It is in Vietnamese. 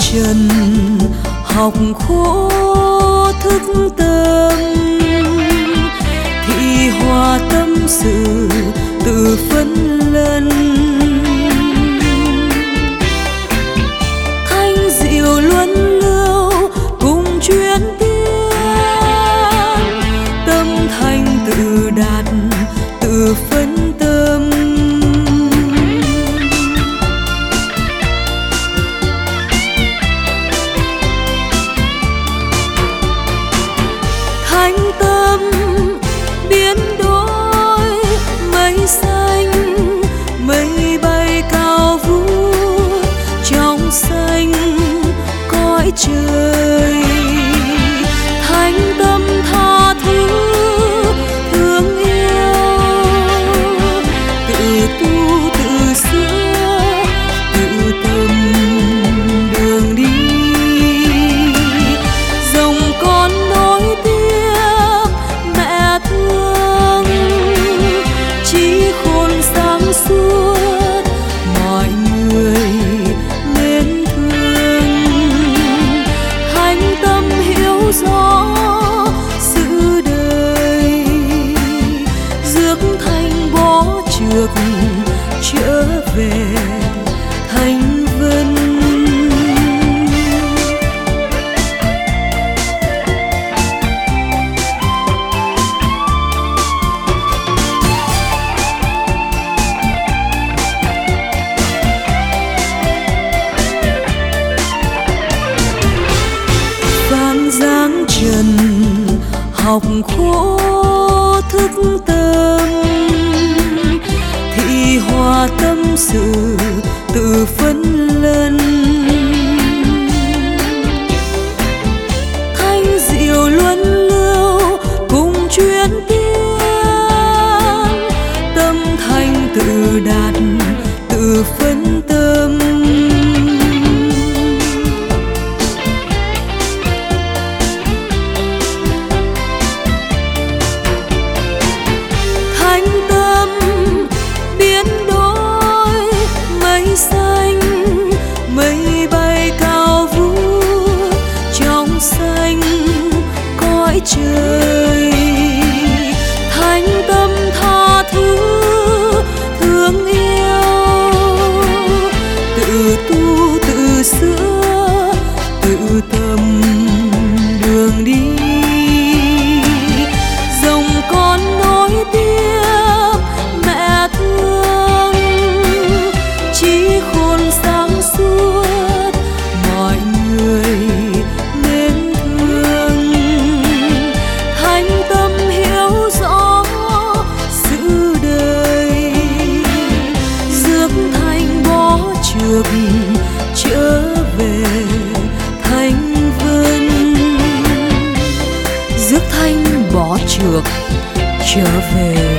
trần học khổ thức tâm, thị hòa tâm sự tự phân lần. Thanh diệu luân lưu cùng chuyến tiến, tâm thanh tự đạt tự phân tâm. Thánh tâm biến đổi mây xanh, mây bay cao vút trong xanh cõi trời. Thánh tâm tha thứ thương yêu, tự tu tự sửa tự tâm đường đi. Dòng con nối tiếp mẹ thương, trí khôn sáng suốt mọi người mến thương. Thánh tâm hiểu rõ sự đời, rước thanh bỏ trược trở về thanh vân. Giáng trần học khổ thức tâm, thị hòa tâm sự tự phân lần. Thanh diệu luân lưu cùng chuyến tiến, tâm thanh tự đạt tự phân tâm. Thánh tâm biến đổi mây xanh, mây bay cao vút trong xanh cõi trời. Thánh tâm tha thứ thương yêu, tự tu tự sửa tự tâm đường đi. Dòng con nối tiếp mẹ thương, trí khôn sáng suốt mọi người mến thương. Thánh tâm hiểu rõ sự đời, rước thanh bỏ trược trở về thanh vân. Rước thanh bỏ trược trở về